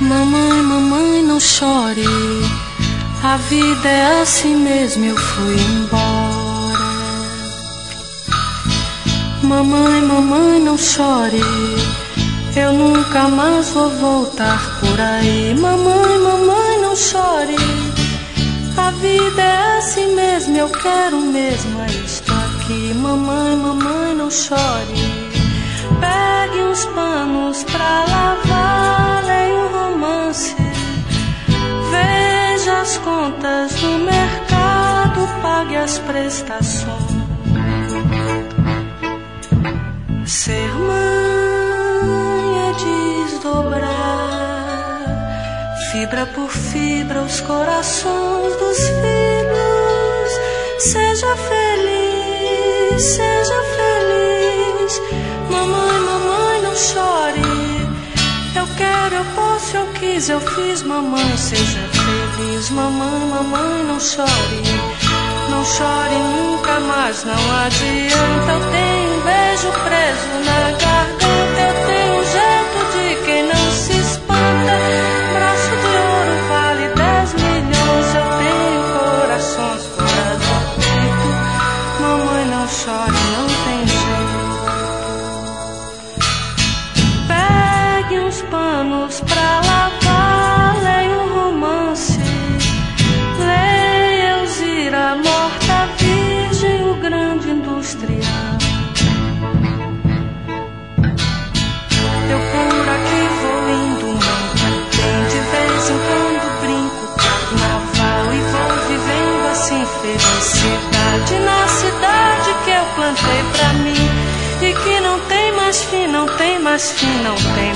Mamãe, mamãe, não chore, a vida é assim mesmo, eu fui embora. Mamãe, mamãe, não chore, eu nunca mais vou voltar por aí. Mamãe, mamãe, não chore, a vida é assim mesmo, eu quero mesmo, estou aqui. Mamãe, mamãe, não chore, pegue uns panos pra lavar, leia um romance, veja as contas do mercado, pague as prestações. Ser mãe é desdobrar, fibra por fibra, os corações dos filhos. Seja feliz, seja feliz. Mamãe, mamãe, não chore, eu quero, eu posso, eu quis, eu fiz. Mamãe, seja feliz. Mamãe, mamãe, não chore, não chore nunca mais, não adianta. Eu tenho um beijo preso na garganta, eu tenho um jeito de quem não se espanta. Braço de ouro vale 10 milhões, eu tenho corações fora do peito. Mamãe, não chore, não tem jeito. Pegue uns panos pra lavar, leia um romance, leia Elzira, Morta Virgem, o grande industrial. Eu por aqui vou indo, não tem, de vez em quando brinco carnaval e vou vivendo assim felicidade na cidade que eu plantei pra mim e que não tem mais fim, não tem mais fim, não tem